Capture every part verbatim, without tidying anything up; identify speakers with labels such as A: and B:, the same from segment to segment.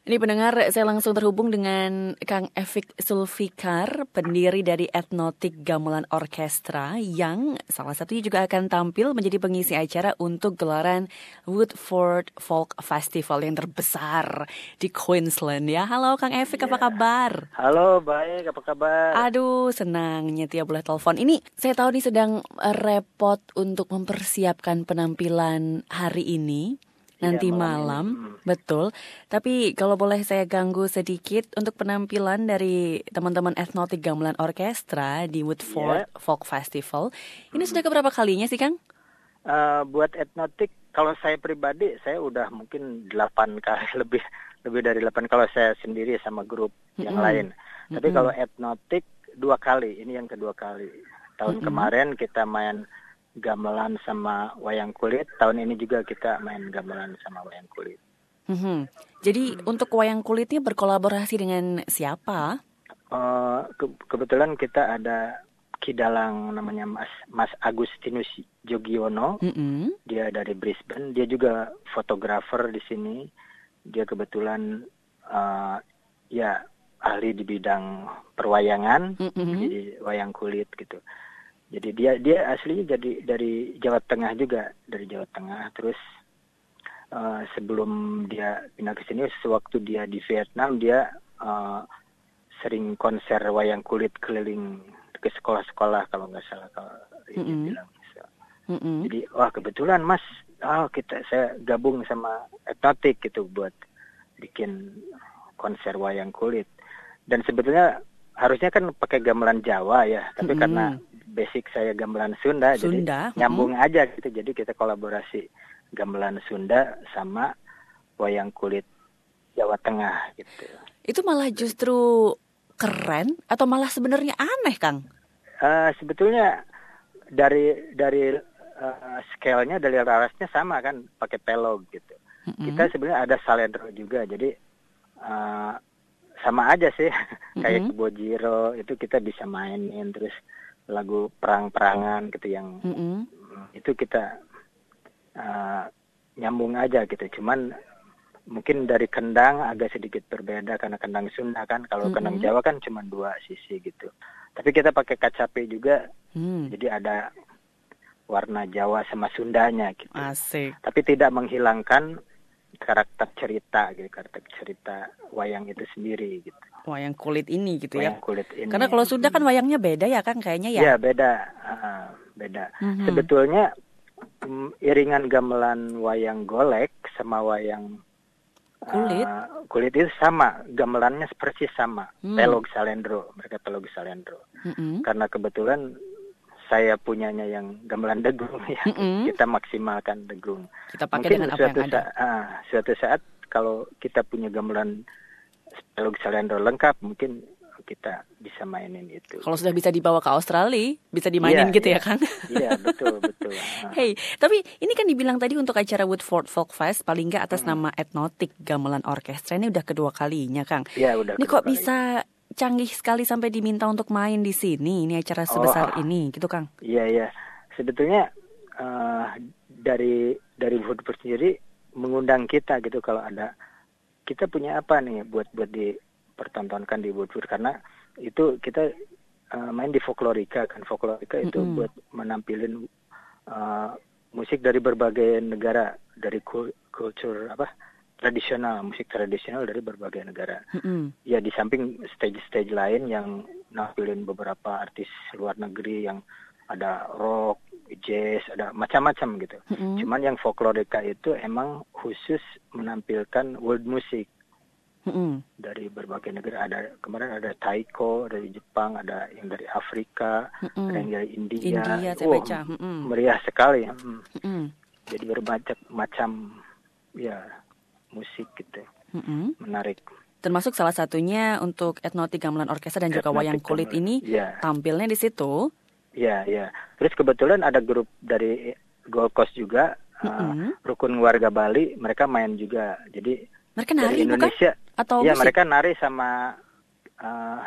A: Ini pendengar, saya langsung terhubung dengan Kang Efik Sulfikar, pendiri dari Etnotik Gamelan Orkestra, yang salah satunya juga akan tampil menjadi pengisi acara untuk gelaran Woodford Folk Festival yang terbesar di Queensland ya. Halo Kang Efik, yeah. Apa kabar?
B: Halo, baik, apa kabar?
A: Aduh, senangnya Tia boleh telepon. Ini saya tahu nih sedang repot untuk mempersiapkan penampilan hari ini. Nanti
B: ya,
A: malam, malam hmm. betul. Tapi kalau boleh saya ganggu sedikit untuk penampilan dari teman-teman Etnotik Gamelan Orkestra di Woodford yeah. Folk Festival. Ini hmm. sudah keberapa kalinya sih, Kang?
B: Uh, buat Etnotik, kalau saya pribadi, saya udah mungkin delapan kali lebih lebih dari delapan kalau saya sendiri sama grup mm-hmm. yang lain. Mm-hmm. Tapi kalau Etnotik dua kali, ini yang kedua kali. Tahun mm-hmm. kemarin kita main gamelan sama wayang kulit. Tahun ini juga kita main gamelan sama wayang kulit.
A: Hmm. Jadi hmm. untuk wayang kulitnya berkolaborasi dengan siapa?
B: Uh, ke- kebetulan kita ada kidalang namanya Mas Mas Agustinus Jogiono. Hmm. Dia dari Brisbane. Dia juga fotografer di sini. Dia kebetulan uh, ya ahli di bidang perwayangan, hmm. jadi wayang kulit gitu. Jadi dia dia aslinya jadi dari Jawa Tengah juga, dari Jawa Tengah. Terus uh, sebelum dia pindah ke sini, sewaktu dia di Vietnam, dia uh, sering konser wayang kulit keliling ke sekolah-sekolah kalau nggak salah kalau mm-hmm. dia bilang. So. Mm-hmm. Jadi wah kebetulan Mas, oh kita saya gabung sama Etnotik gitu buat bikin konser wayang kulit. Dan sebetulnya harusnya kan pakai gamelan Jawa ya, tapi mm-hmm. karena basic saya gamelan Sunda,
A: Sunda.
B: jadi nyambung hmm. aja gitu. Jadi kita kolaborasi gamelan Sunda sama wayang kulit Jawa Tengah gitu.
A: Itu malah justru keren atau malah sebenarnya aneh, Kang?
B: Uh, sebetulnya dari dari uh, scale-nya, dari larasnya sama kan, pakai pelog gitu. Mm-hmm. Kita sebenarnya ada salendro juga, jadi uh, sama aja sih. Mm-hmm. Kayak Kebojiro itu kita bisa mainin, terus lagu perang-perangan gitu yang mm-hmm. itu kita uh, nyambung aja gitu. Cuman mungkin dari kendang agak sedikit berbeda karena kendang Sunda kan, kalau mm-hmm. kendang Jawa kan cuma dua sisi gitu. Tapi kita pakai kacape juga, mm. jadi ada warna Jawa sama Sundanya gitu.
A: Asik.
B: Tapi tidak menghilangkan karakter cerita gitu, karakter cerita wayang itu sendiri gitu.
A: Wayang kulit ini gitu
B: wayang
A: ya.
B: Kulit ini.
A: Karena kalau Sunda kan wayangnya beda ya kan kayaknya ya.
B: Iya beda, uh, beda. Mm-hmm. Sebetulnya um, iringan gamelan wayang golek sama wayang
A: kulit,
B: uh, kulit itu sama, gamelannya persis sama. Mm. Pelog salendro, mereka pelog salendro. Mm-hmm. Karena kebetulan saya punyanya yang gamelan degung ya, mm-hmm. kita maksimalkan degung.
A: Kita pakai
B: mungkin
A: dengan apa yang ada.
B: Sa- uh, suatu saat kalau kita punya gamelan pelog salendro lengkap, mungkin kita bisa mainin itu.
A: Kalau sudah bisa dibawa ke Australia, bisa dimainin
B: yeah,
A: gitu
B: yeah.
A: ya, Kang?
B: Iya, betul, betul. Uh.
A: Hey, tapi ini kan dibilang tadi untuk acara Woodford Folk Fest, paling nggak atas hmm. nama Etnotik Gamelan Orkestra, ini udah kedua kalinya, Kang.
B: Iya, udah
A: Ini kok
B: kali.
A: bisa canggih sekali sampai diminta untuk main di sini, ini acara sebesar oh, ini, gitu, Kang?
B: Iya, iya. Sebetulnya uh, dari dari Woodford sendiri mengundang kita gitu kalau ada, kita punya apa nih buat buat dipertontonkan di Woodford, karena itu kita uh, main di Folklorika kan. Folklorika itu mm-hmm. buat menampilin uh, musik dari berbagai negara, dari culture apa tradisional, musik tradisional dari berbagai negara. Mm-hmm. Ya di samping stage-stage lain yang nampilin beberapa artis luar negeri yang ada rock, jazz, ada macam-macam gitu. Mm-hmm. Cuman yang Folklorika itu emang khusus menampilkan world music. Mm-hmm. Dari berbagai negara, ada kemarin ada taiko dari Jepang, ada yang dari Afrika, mm-hmm. ada yang dari India.
A: India saya
B: oh,
A: baca. Mm-hmm.
B: Meriah sekali.
A: Mm-hmm.
B: Jadi berbagai macam ya musik gitu, mm-hmm. menarik.
A: Termasuk salah satunya untuk Etnotik Gamelan Orkestra dan juga Etnotik wayang kulit gamelan. Ini ya. Tampilnya di situ.
B: Iya, iya. Terus kebetulan ada grup dari Gold Coast juga, mm-hmm. uh, Rukun Warga Bali, mereka main juga. Jadi
A: mereka nari
B: dari Indonesia,
A: bukan? Atau
B: ya
A: musik?
B: Mereka nari sama uh,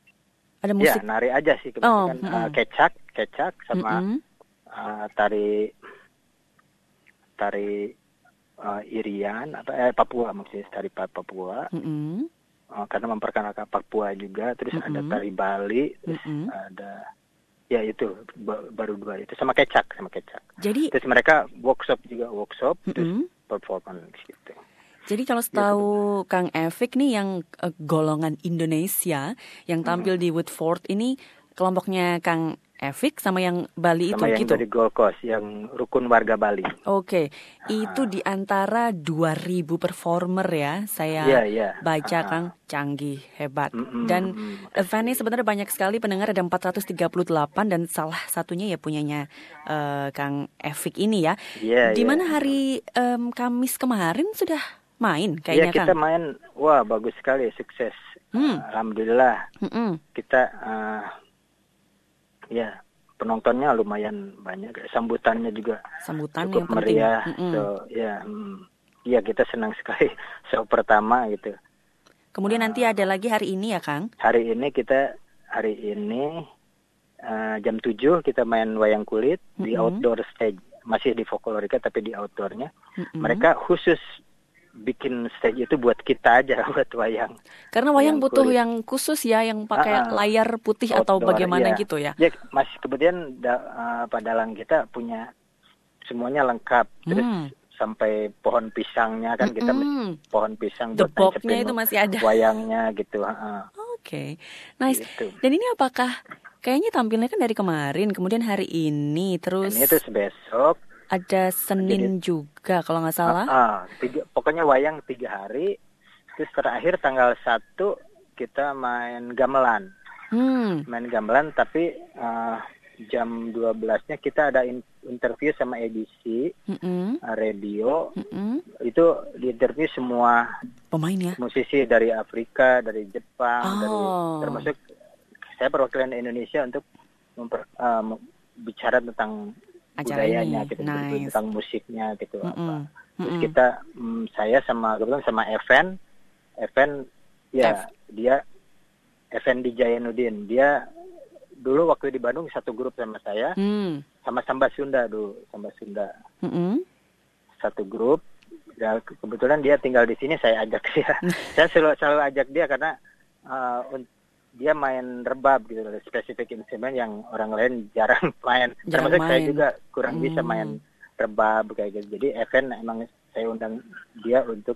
A: ada musik?
B: Ya nari aja sih kebetulan. Oh, mm-hmm. uh, kecak, kecak sama mm-hmm. uh, tari tari uh, Irian apa eh, Papua maksudnya tari Papua.
A: Mm-hmm.
B: Uh, karena memperkenalkan Papua juga, terus mm-hmm. ada tari Bali, terus mm-hmm. ada ya itu baru dua itu sama kecak sama kecak. Jadi terus mereka workshop juga workshop mm-hmm. terus performance gitu.
A: Jadi kalau setahu gitu. Kang Efik nih yang uh, golongan Indonesia yang tampil mm-hmm. di Woodford ini kelompoknya Kang Efik sama yang Bali
B: sama
A: itu
B: yang
A: gitu.
B: Dari Gold Coast yang rukun warga Bali.
A: Oke, okay. uh-huh. Itu di antara dua ribu performer ya. Saya
B: yeah, yeah.
A: baca
B: uh-huh.
A: Kang, canggih, hebat.
B: Mm-hmm.
A: Dan event ini sebenarnya banyak sekali pendengar, ada empat ratus tiga puluh delapan dan salah satunya ya punyanya uh, Kang Efik ini ya.
B: Yeah,
A: di mana
B: yeah.
A: hari um, Kamis kemarin sudah main kayaknya
B: Kang. Ya kita
A: Kang.
B: main, wah bagus sekali, sukses. Hmm. Uh, Alhamdulillah.
A: Mm-mm.
B: Kita uh, ya penontonnya lumayan banyak, sambutannya juga
A: Sambutan
B: cukup
A: yang
B: meriah.
A: penting.
B: So ya, mm, ya kita senang sekali show pertama gitu.
A: Kemudian uh, nanti ada lagi hari ini ya Kang?
B: Hari ini kita hari ini uh, jam tujuh kita main wayang kulit mm-hmm. di outdoor stage, masih di Folklorika tapi di outdoornya. Mm-hmm. Mereka khusus bikin stage itu buat kita aja, buat wayang.
A: Karena wayang, wayang butuh kulit. Yang khusus ya, yang pakai uh, layar putih outdoor, atau bagaimana ya. Gitu ya?
B: Ya, masih kemudian da, uh, padalang kita punya semuanya lengkap. Terus hmm. sampai pohon pisangnya kan kita mm-hmm. pohon pisang
A: The
B: buat
A: box-nya itu masih ada.
B: Wayangnya gitu. Uh.
A: Oke, okay. Nice.
B: Gitu.
A: Dan ini apakah kayaknya tampilnya kan dari kemarin, kemudian hari ini, terus
B: ini terus besok.
A: Ada Senin Jadi, juga kalau nggak salah.
B: Uh, uh, tiga, pokoknya wayang tiga hari. Terus terakhir tanggal satu kita main gamelan. Hmm. Main gamelan tapi uh, jam dua belasnya kita ada in, interview sama A B C mm-hmm. uh, radio. Mm-hmm. Itu di interview semua
A: pemain ya.
B: Musisi dari Afrika, dari Jepang,
A: oh.
B: dari termasuk saya perwakilan Indonesia untuk memper, uh, bicara tentang budayanya gitu,
A: nice.
B: Tentang musiknya gitu
A: mm-mm.
B: apa. Terus
A: Mm-mm.
B: kita mm, saya sama kebetulan sama Evan, Evan ya F. dia Effendi Jainuddin. Dia dulu waktu di Bandung satu grup sama saya, mm. sama Samba Sunda dulu, Samba Sunda. Mm-mm. Satu grup. Ya, kebetulan dia tinggal di sini, saya ajak dia. Saya selalu, selalu ajak dia karena uh, dia main rebab gitu, spesifik instrumen yang orang lain jarang main.
A: Jarang
B: Termasuk
A: main.
B: Saya juga kurang hmm. bisa main rebab kayak gitu. Jadi Evan emang saya undang dia untuk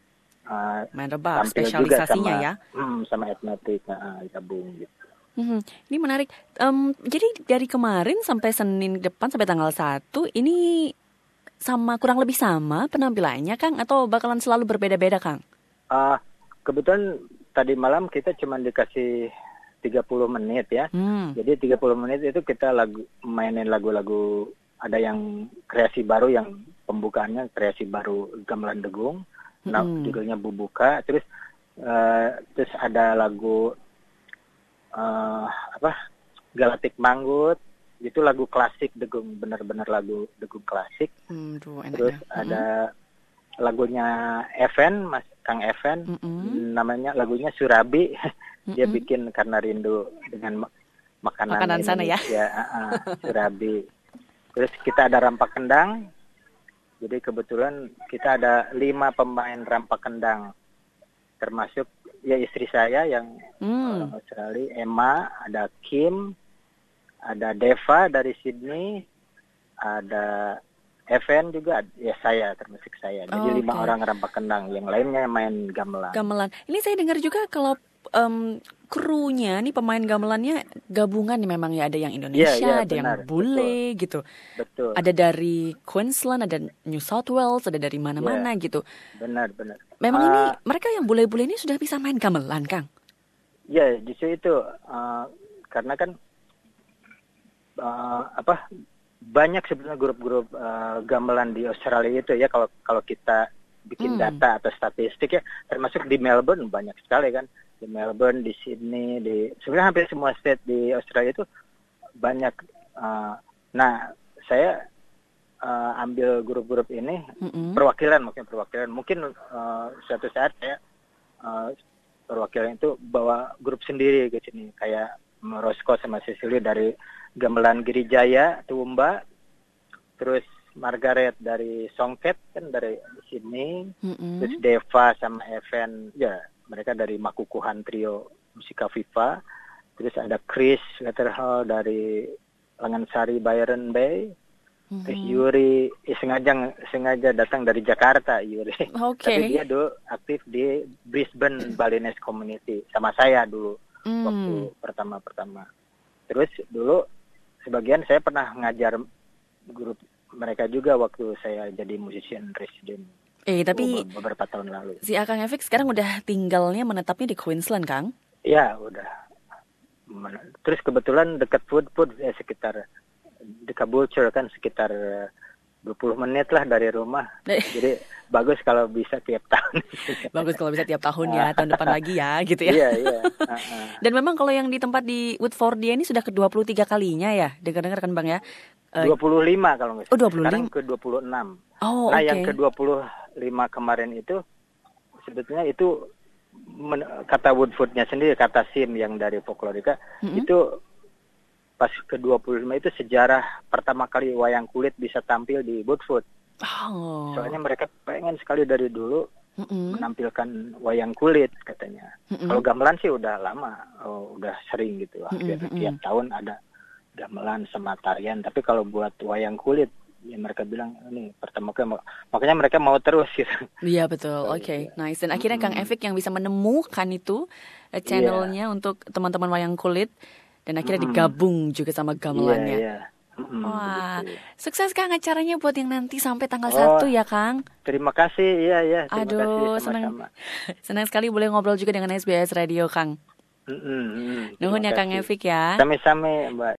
B: uh,
A: main rebab,
B: tampil
A: spesialisasinya
B: juga sama,
A: ya.
B: Hmm, sama etnotik, uh, gabung gitu.
A: Hmm, ini menarik. Um, jadi dari kemarin sampai Senin depan sampai tanggal satu ini sama kurang lebih sama penampilannya Kang atau bakalan selalu berbeda-beda Kang?
B: Uh, kebetulan tadi malam kita cuma dikasih tiga puluh menit ya. Hmm. Jadi tiga puluh menit itu kita lagu mainin lagu-lagu, ada yang kreasi baru, yang pembukaannya kreasi baru Gamelan Degung. Hmm. Nah, judulnya Bubuka. Terus uh, terus ada lagu uh, apa? Galatik Manggut. Itu lagu klasik Degung, benar-benar lagu Degung klasik. Hmm, tuh, terus ya. Ada hmm. lagunya Evan, Mas Kang Evan, mm-hmm. namanya lagunya Surabi. Dia mm-hmm. bikin karena rindu dengan makanan,
A: makanan sana ya.
B: uh, Surabi. Terus kita ada Rampak Kendang. Jadi kebetulan kita ada lima pemain Rampak Kendang, termasuk ya istri saya yang mm. orang Australia, Emma, ada Kim, ada Deva dari Sydney, ada Evan juga, ya saya termasuk saya. Jadi oh, lima okay. orang Rampak Kendang, yang lainnya main gamelan.
A: Gamelan. Ini saya dengar juga kalau um, krunya nih pemain gamelannya gabungan nih memang ya, ada yang Indonesia, yeah, yeah, ada benar, yang bule betul. Gitu.
B: Betul.
A: Ada dari Queensland, ada New South Wales, ada dari mana-mana yeah. gitu.
B: Benar, benar.
A: Memang uh, ini mereka yang bule-bule ini sudah bisa main gamelan, Kang?
B: Ya, yeah, justru itu uh, karena kan uh, apa? Banyak sebenarnya grup-grup uh, gamelan di Australia itu ya, kalau kalau kita bikin hmm. data atau statistik ya, termasuk di Melbourne banyak sekali kan, di Melbourne, di Sydney, di sebenarnya hampir semua state di Australia itu banyak. Uh, nah, saya uh, ambil grup-grup ini mm-hmm. perwakilan, mungkin perwakilan, mungkin uh, suatu saat saya uh, perwakilan itu bawa grup sendiri ke sini, kayak Roscoe sama Cecily dari Gamelan Girijaya, Tumba, terus Margaret dari Songket kan dari sini,
A: Mm-mm.
B: terus Deva sama Evan, ya mereka dari Makukuhan Trio Musika Viva, terus ada Chris Wetterhall dari Langansari Byron Bay,
A: Mm-hmm.
B: terus Yuri eh, sengaja sengaja datang dari Jakarta Yuri,
A: Oke.
B: tapi dia dulu aktif di Brisbane Balinese Community sama saya dulu
A: Mm.
B: waktu pertama-pertama. Terus dulu sebagian saya pernah ngajar grup mereka juga waktu saya jadi musician resident.
A: Eh tapi
B: beberapa tahun lalu.
A: Si Akang Efik sekarang udah tinggalnya menetapnya di Queensland, Kang?
B: Ya, udah. Terus kebetulan dekat Woodford ya sekitar dekat Butcher kan sekitar dua puluh menit lah dari rumah. Jadi bagus kalau bisa tiap tahun.
A: Bagus kalau bisa tiap tahun ya, tahun depan lagi ya gitu ya.
B: Iya, iya. Uh-uh.
A: Dan memang kalau yang di tempat di Woodfordia ini sudah ke dua puluh tiga kalinya ya, dengar-dengar kan Bang ya?
B: Uh, dua puluh lima kalau nggak salah.
A: Oh, dua puluh lima.
B: Sekarang ke dua puluh enam.
A: Oh,
B: nah,
A: okay.
B: Yang ke dua puluh lima kemarin itu sebetulnya itu men, kata Woodfordnya sendiri, kata Sim yang dari Folklorika, mm-hmm. itu pas ke dua puluh lima itu sejarah pertama kali wayang kulit bisa tampil di Woodford.
A: Oh.
B: Soalnya mereka pengen sekali dari dulu
A: mm-hmm.
B: menampilkan wayang kulit katanya. Mm-hmm. Kalau gamelan sih udah lama, oh, udah sering gitu. Hampir mm-hmm. tiap tahun ada gamelan sama tarian. Tapi kalau buat wayang kulit, ya mereka bilang ini pertama kali, makanya mereka mau terus gitu.
A: Iya betul, oke, okay. Nice. Dan akhirnya mm-hmm. Kang Efik yang bisa menemukan itu channelnya yeah. untuk teman-teman wayang kulit. Dan akhirnya mm-hmm. digabung juga sama gamelannya.
B: Iya, yeah, yeah. mm-hmm,
A: wah,
B: betul.
A: Sukses Kang acaranya buat yang nanti sampai tanggal
B: oh,
A: satu ya Kang.
B: Terima kasih, iya ya.
A: Aduh,
B: kasih,
A: senang, senang sekali boleh ngobrol juga dengan S B S Radio Kang.
B: Mm-hmm,
A: Nuhun ya Kang Efik ya.
B: Same-same Mbak.